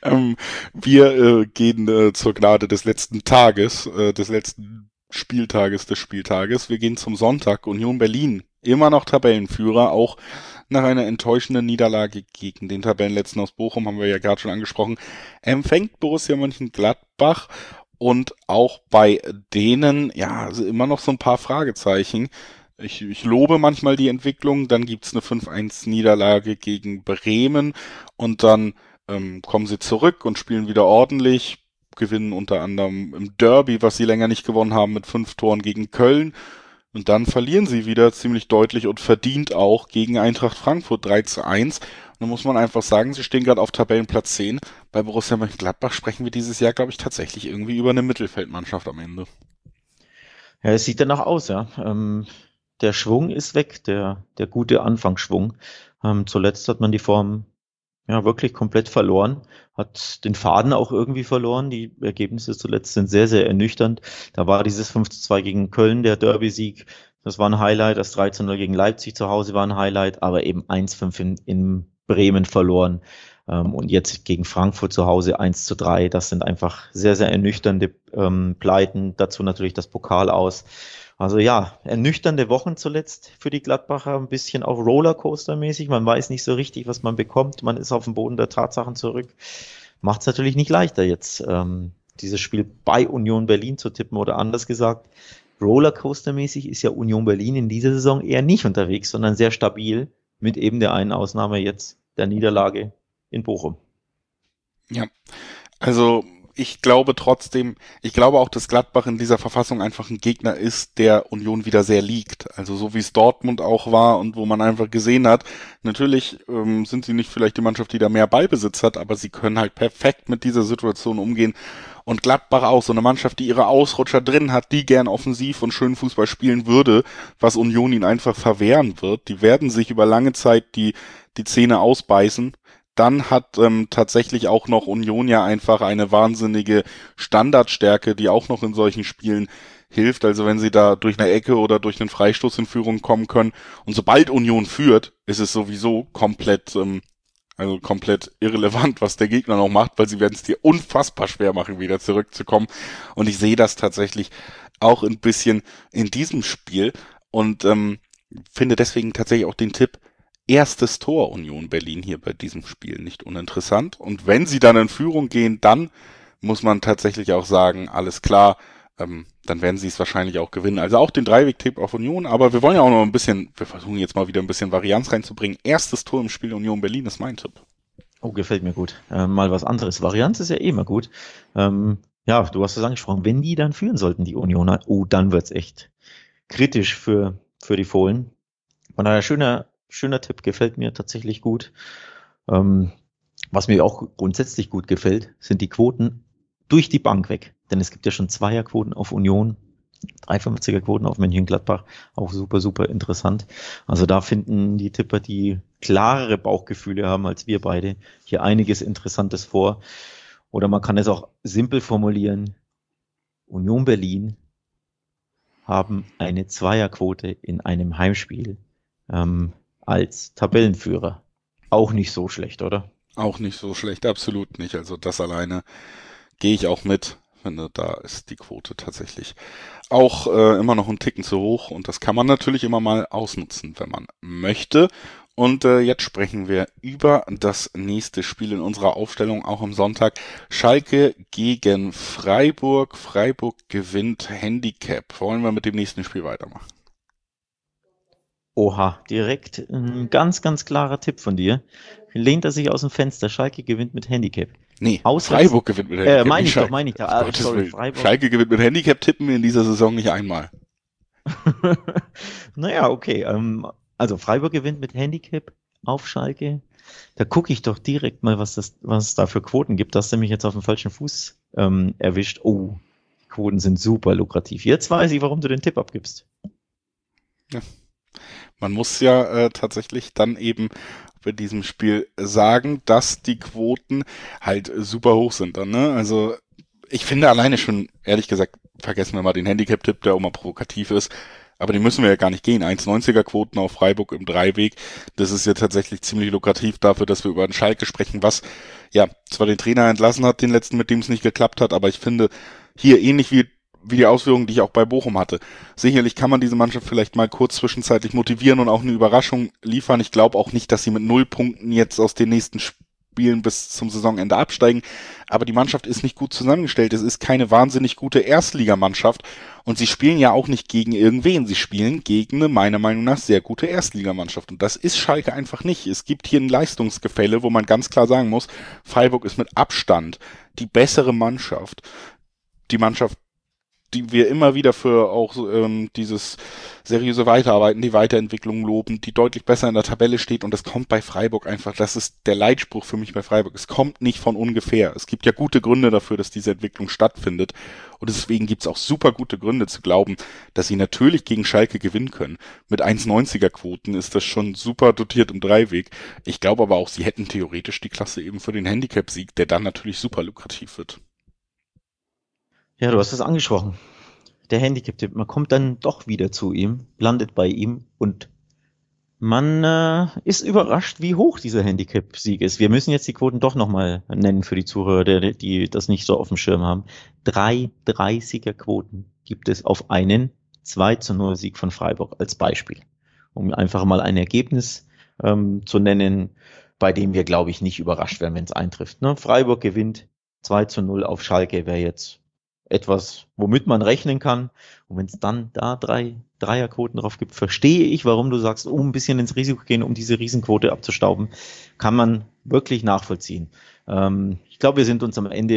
Wir gehen zur Gnade des letzten Tages, des letzten Spieltages des Spieltages. Wir gehen zum Sonntag. Union Berlin, immer noch Tabellenführer, auch nach einer enttäuschenden Niederlage gegen den Tabellenletzten aus Bochum, haben wir ja gerade schon angesprochen, empfängt Borussia Mönchengladbach und auch bei denen, ja, also immer noch so ein paar Fragezeichen. Ich lobe manchmal die Entwicklung, dann gibt's eine 5:1 Niederlage gegen Bremen und dann kommen sie zurück und spielen wieder ordentlich, gewinnen unter anderem im Derby, was sie länger nicht gewonnen haben, mit 5 Toren gegen Köln und dann verlieren sie wieder ziemlich deutlich und verdient auch gegen Eintracht Frankfurt 3:1. Und dann muss man einfach sagen, sie stehen gerade auf Tabellenplatz 10. Bei Borussia Mönchengladbach sprechen wir dieses Jahr, glaube ich, tatsächlich irgendwie über eine Mittelfeldmannschaft am Ende. Ja, es sieht danach aus, ja. Der Schwung ist weg, der gute Anfangsschwung. Zuletzt hat man die Form ja wirklich komplett verloren, hat den Faden auch irgendwie verloren. Die Ergebnisse zuletzt sind sehr, sehr ernüchternd. Da war dieses 5:2 gegen Köln, der Derby-Sieg, das war ein Highlight. Das 3:0 gegen Leipzig zu Hause war ein Highlight, aber eben 1:5 in Bremen verloren. Und jetzt gegen Frankfurt zu Hause 1:3. Das sind einfach sehr, sehr ernüchternde Pleiten. Dazu natürlich das Pokal aus. Also ja, ernüchternde Wochen zuletzt für die Gladbacher, ein bisschen auch Rollercoaster-mäßig. Man weiß nicht so richtig, was man bekommt. Man ist auf dem Boden der Tatsachen zurück. Macht es natürlich nicht leichter jetzt, dieses Spiel bei Union Berlin zu tippen oder anders gesagt. Rollercoaster-mäßig ist ja Union Berlin in dieser Saison eher nicht unterwegs, sondern sehr stabil, mit eben der einen Ausnahme jetzt der Niederlage in Bochum. Ja, also ich glaube trotzdem, ich glaube auch, dass Gladbach in dieser Verfassung einfach ein Gegner ist, der Union wieder sehr liegt. Also so wie es Dortmund auch war und wo man einfach gesehen hat, natürlich sind sie nicht vielleicht die Mannschaft, die da mehr Ballbesitz hat, aber sie können halt perfekt mit dieser Situation umgehen. Und Gladbach auch, so eine Mannschaft, die ihre Ausrutscher drin hat, die gern offensiv und schön Fußball spielen würde, was Union ihnen einfach verwehren wird. Die werden sich über lange Zeit die Zähne ausbeißen. Dann hat tatsächlich auch noch Union ja einfach eine wahnsinnige Standardstärke, die auch noch in solchen Spielen hilft. Also wenn sie da durch eine Ecke oder durch einen Freistoß in Führung kommen können. Und sobald Union führt, ist es sowieso komplett irrelevant, was der Gegner noch macht, weil sie werden es dir unfassbar schwer machen, wieder zurückzukommen. Und ich sehe das tatsächlich auch ein bisschen in diesem Spiel und finde deswegen tatsächlich auch den Tipp, erstes Tor Union Berlin hier bei diesem Spiel nicht uninteressant. Und wenn sie dann in Führung gehen, dann muss man tatsächlich auch sagen, alles klar, dann werden sie es wahrscheinlich auch gewinnen. Also auch den Dreiweg-Tipp auf Union, aber wir wollen ja auch noch ein bisschen, wir versuchen jetzt mal wieder ein bisschen Varianz reinzubringen. Erstes Tor im Spiel Union Berlin ist mein Tipp. Oh, gefällt mir gut. Mal was anderes. Varianz ist ja eh immer gut. Ja, du hast es angesprochen. Wenn die dann führen sollten, die Unioner, dann wird's echt kritisch für die Fohlen. Von daher schöner Tipp, gefällt mir tatsächlich gut. Was mir auch grundsätzlich gut gefällt, sind die Quoten durch die Bank weg. Denn es gibt ja schon Zweierquoten auf Union, 3,50er Quoten auf Mönchengladbach, auch super, super interessant. Also da finden die Tipper, die klarere Bauchgefühle haben als wir beide, hier einiges Interessantes vor. Oder man kann es auch simpel formulieren. Union Berlin haben eine Zweierquote in einem Heimspiel als Tabellenführer. Auch nicht so schlecht, oder? Auch nicht so schlecht, absolut nicht. Also das alleine gehe ich auch mit. Ich finde, da ist die Quote tatsächlich auch immer noch einen Ticken zu hoch und das kann man natürlich immer mal ausnutzen, wenn man möchte. Und jetzt sprechen wir über das nächste Spiel in unserer Aufstellung, auch am Sonntag. Schalke gegen Freiburg. Freiburg gewinnt Handicap. Wollen wir mit dem nächsten Spiel weitermachen? Oha, direkt ein ganz, ganz klarer Tipp von dir. Lehnt er sich aus dem Fenster. Schalke gewinnt mit Handicap. Nee, Freiburg gewinnt mit Handicap. Meine ich da. Sorry, Freiburg. Schalke gewinnt mit Handicap, tippen wir in dieser Saison nicht einmal. Naja, okay. Also Freiburg gewinnt mit Handicap auf Schalke. Da gucke ich doch direkt mal, was es da für Quoten gibt. Das hast du mich jetzt auf dem falschen Fuß erwischt. Oh, die Quoten sind super lukrativ. Jetzt weiß ich, warum du den Tipp abgibst. Ja. Man muss ja tatsächlich dann eben bei diesem Spiel sagen, dass die Quoten halt super hoch sind dann, ne? Also ich finde alleine schon, ehrlich gesagt, vergessen wir mal den Handicap-Tipp, der auch mal provokativ ist, aber die müssen wir ja gar nicht gehen. 1,90er Quoten auf Freiburg im Dreiweg, das ist ja tatsächlich ziemlich lukrativ dafür, dass wir über den Schalke sprechen, was ja zwar den Trainer entlassen hat, den letzten, mit dem es nicht geklappt hat, aber ich finde hier ähnlich wie die Ausführungen, die ich auch bei Bochum hatte. Sicherlich kann man diese Mannschaft vielleicht mal kurz zwischenzeitlich motivieren und auch eine Überraschung liefern. Ich glaube auch nicht, dass sie mit 0 Punkten jetzt aus den nächsten Spielen bis zum Saisonende absteigen. Aber die Mannschaft ist nicht gut zusammengestellt. Es ist keine wahnsinnig gute Erstligamannschaft. Und sie spielen ja auch nicht gegen irgendwen. Sie spielen gegen eine, meiner Meinung nach, sehr gute Erstligamannschaft. Und das ist Schalke einfach nicht. Es gibt hier ein Leistungsgefälle, wo man ganz klar sagen muss, Freiburg ist mit Abstand die bessere Mannschaft. Die Mannschaft, die wir immer wieder für auch dieses seriöse Weiterarbeiten, die Weiterentwicklung loben, die deutlich besser in der Tabelle steht und das kommt bei Freiburg einfach, das ist der Leitspruch für mich bei Freiburg, es kommt nicht von ungefähr. Es gibt ja gute Gründe dafür, dass diese Entwicklung stattfindet und deswegen gibt's auch super gute Gründe zu glauben, dass sie natürlich gegen Schalke gewinnen können. Mit 1,90er Quoten ist das schon super dotiert im Dreiweg. Ich glaube aber auch, sie hätten theoretisch die Klasse eben für den Handicap-Sieg, der dann natürlich super lukrativ wird. Ja, du hast es angesprochen. Der Handicap-Tipp, man kommt dann doch wieder zu ihm, landet bei ihm und man ist überrascht, wie hoch dieser Handicap-Sieg ist. Wir müssen jetzt die Quoten doch nochmal nennen für die Zuhörer, die das nicht so auf dem Schirm haben. 3,30er Quoten gibt es auf einen 2:0 Sieg von Freiburg als Beispiel. Um einfach mal ein Ergebnis zu nennen, bei dem wir, glaube ich, nicht überrascht werden, wenn es eintrifft. Ne? Freiburg gewinnt 2:0 auf Schalke, wäre jetzt etwas, womit man rechnen kann. Und wenn es dann da Dreierquoten drauf gibt, verstehe ich, warum du sagst, ein bisschen ins Risiko gehen, um diese Riesenquote abzustauben, kann man wirklich nachvollziehen. Ich glaube, wir sind uns am Ende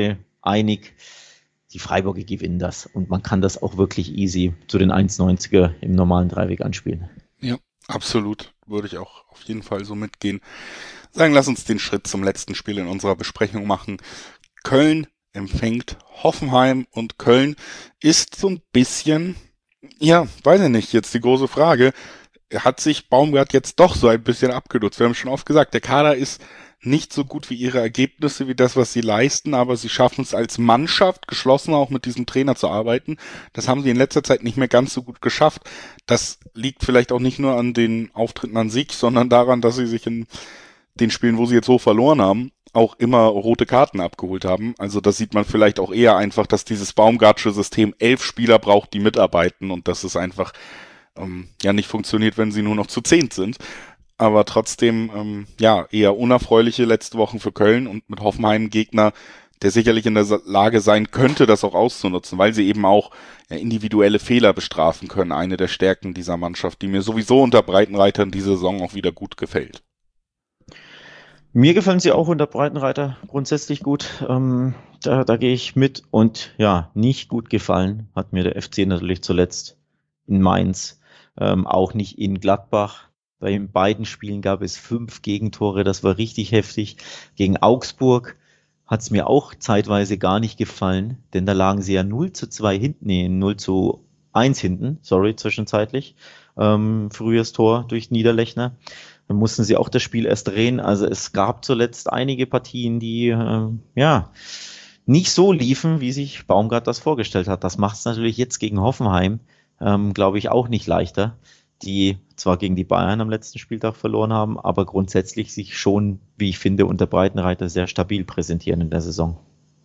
einig, die Freiburger gewinnen das und man kann das auch wirklich easy zu den 1,90er im normalen Dreiweg anspielen. Ja, absolut. Würde ich auch auf jeden Fall so mitgehen. Sagen, lass uns den Schritt zum letzten Spiel in unserer Besprechung machen. Köln empfängt Hoffenheim und Köln ist so ein bisschen, ja, weiß ich nicht, jetzt die große Frage, hat sich Baumgart jetzt doch so ein bisschen abgenutzt? Wir haben schon oft gesagt, der Kader ist nicht so gut wie ihre Ergebnisse, wie das, was sie leisten, aber sie schaffen es als Mannschaft, geschlossen auch mit diesem Trainer zu arbeiten. Das haben sie in letzter Zeit nicht mehr ganz so gut geschafft. Das liegt vielleicht auch nicht nur an den Auftritten an sich, sondern daran, dass sie sich in den Spielen, wo sie jetzt so verloren haben, auch immer rote Karten abgeholt haben. Also das sieht man vielleicht auch eher einfach, dass dieses Baumgartsche System 11 Spieler braucht, die mitarbeiten und dass es einfach ja nicht funktioniert, wenn sie nur noch zu 10 sind. Aber trotzdem, ja, eher unerfreuliche letzte Wochen für Köln und mit Hoffenheim Gegner, der sicherlich in der Lage sein könnte, das auch auszunutzen, weil sie eben auch individuelle Fehler bestrafen können. Eine der Stärken dieser Mannschaft, die mir sowieso unter Breitenreitern diese Saison auch wieder gut gefällt. Mir gefallen sie auch unter Breitenreiter grundsätzlich gut. Da gehe ich mit. Und ja, nicht gut gefallen hat mir der FC natürlich zuletzt in Mainz, auch nicht in Gladbach. Bei den beiden Spielen gab es 5 Gegentore, das war richtig heftig. Gegen Augsburg hat es mir auch zeitweise gar nicht gefallen, denn da lagen sie ja 0:2 hinten, 0:1 hinten, zwischenzeitlich. Frühes Tor durch Niederlechner. Dann mussten sie auch das Spiel erst drehen. Also es gab zuletzt einige Partien, die nicht so liefen, wie sich Baumgart das vorgestellt hat. Das macht es natürlich jetzt gegen Hoffenheim, glaube ich, auch nicht leichter, die zwar gegen die Bayern am letzten Spieltag verloren haben, aber grundsätzlich sich schon, wie ich finde, unter Breitenreiter sehr stabil präsentieren in der Saison.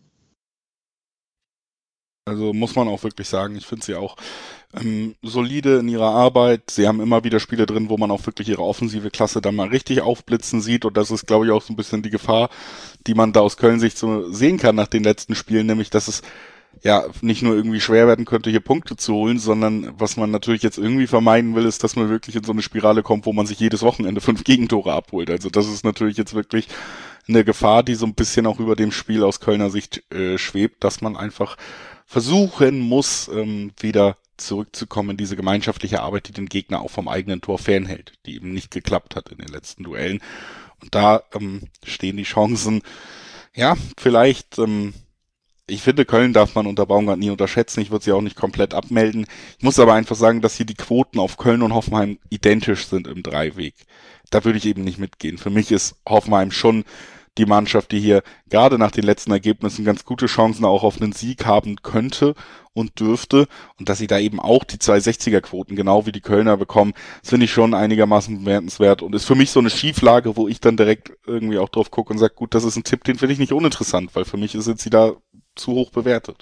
Also muss man auch wirklich sagen, ich finde sie auch solide in ihrer Arbeit. Sie haben immer wieder Spiele drin, wo man auch wirklich ihre offensive Klasse dann mal richtig aufblitzen sieht. Und das ist, glaube ich, auch so ein bisschen die Gefahr, die man da aus Köln-Sicht so sehen kann nach den letzten Spielen, nämlich, dass es ja nicht nur irgendwie schwer werden könnte, hier Punkte zu holen, sondern was man natürlich jetzt irgendwie vermeiden will, ist, dass man wirklich in so eine Spirale kommt, wo man sich jedes Wochenende 5 Gegentore abholt. Also das ist natürlich jetzt wirklich eine Gefahr, die so ein bisschen auch über dem Spiel aus Kölner Sicht schwebt, dass man einfach versuchen muss, wieder zurückzukommen in diese gemeinschaftliche Arbeit, die den Gegner auch vom eigenen Tor fernhält, die eben nicht geklappt hat in den letzten Duellen. Und da stehen die Chancen, ja, vielleicht, ich finde, Köln darf man unter Baumgart nie unterschätzen. Ich würde sie auch nicht komplett abmelden. Ich muss aber einfach sagen, dass hier die Quoten auf Köln und Hoffenheim identisch sind im Dreiweg. Da würde ich eben nicht mitgehen. Für mich ist Hoffenheim schon die Mannschaft, die hier gerade nach den letzten Ergebnissen ganz gute Chancen auch auf einen Sieg haben könnte und dürfte. Und dass sie da eben auch die 260er-Quoten, genau wie die Kölner, bekommen, das finde ich schon einigermaßen bemerkenswert und ist für mich so eine Schieflage, wo ich dann direkt irgendwie auch drauf gucke und sage, gut, das ist ein Tipp, den finde ich nicht uninteressant, weil für mich sind sie da zu hoch bewertet.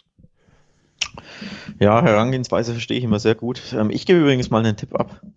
Ja, Herangehensweise verstehe ich immer sehr gut. Ich gebe übrigens mal einen Tipp ab,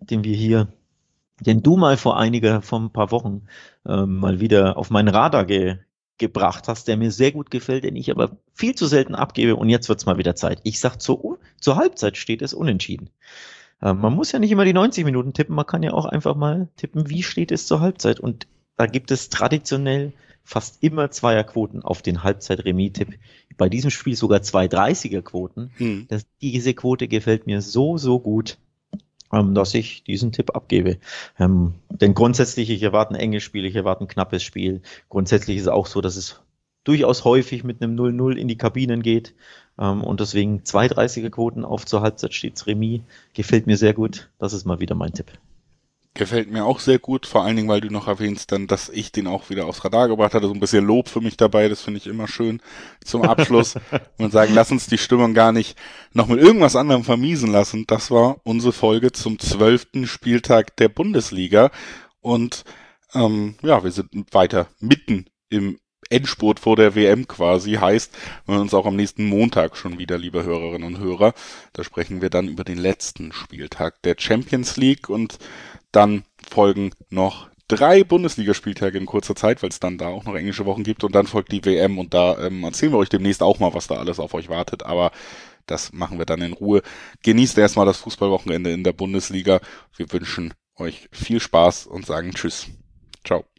den du mal vor ein paar Wochen mal wieder auf meinen Radar gebracht hast, der mir sehr gut gefällt, den ich aber viel zu selten abgebe und jetzt wird's mal wieder Zeit. Ich sag, zur Halbzeit steht es unentschieden. Man muss ja nicht immer die 90 Minuten tippen, man kann ja auch einfach mal tippen, wie steht es zur Halbzeit und da gibt es traditionell fast immer Zweierquoten auf den Halbzeit-Remis-Tipp. Bei diesem Spiel sogar 230er-Quoten. Diese Quote gefällt mir so, so gut, dass ich diesen Tipp abgebe. Denn grundsätzlich, ich erwarte ein enges Spiel, ich erwarte ein knappes Spiel. Grundsätzlich ist es auch so, dass es durchaus häufig mit einem 0:0 in die Kabinen geht. Und deswegen 230er-Quoten auf zur Halbzeit stets Remis. Gefällt mir sehr gut. Das ist mal wieder mein Tipp. Gefällt mir auch sehr gut, vor allen Dingen, weil du noch erwähnst dann, dass ich den auch wieder aufs Radar gebracht hatte, so ein bisschen Lob für mich dabei, das finde ich immer schön zum Abschluss und sagen, lass uns die Stimmung gar nicht noch mit irgendwas anderem vermiesen lassen. Das war unsere Folge zum 12. Spieltag der Bundesliga und ja, wir sind weiter mitten im Endspurt vor der WM quasi, heißt, wir hören uns auch am nächsten Montag schon wieder, liebe Hörerinnen und Hörer. Da sprechen wir dann über den letzten Spieltag der Champions League und dann folgen noch 3 Bundesligaspieltage in kurzer Zeit, weil es dann da auch noch englische Wochen gibt und dann folgt die WM und da erzählen wir euch demnächst auch mal, was da alles auf euch wartet, aber das machen wir dann in Ruhe. Genießt erstmal das Fußballwochenende in der Bundesliga. Wir wünschen euch viel Spaß und sagen Tschüss. Ciao.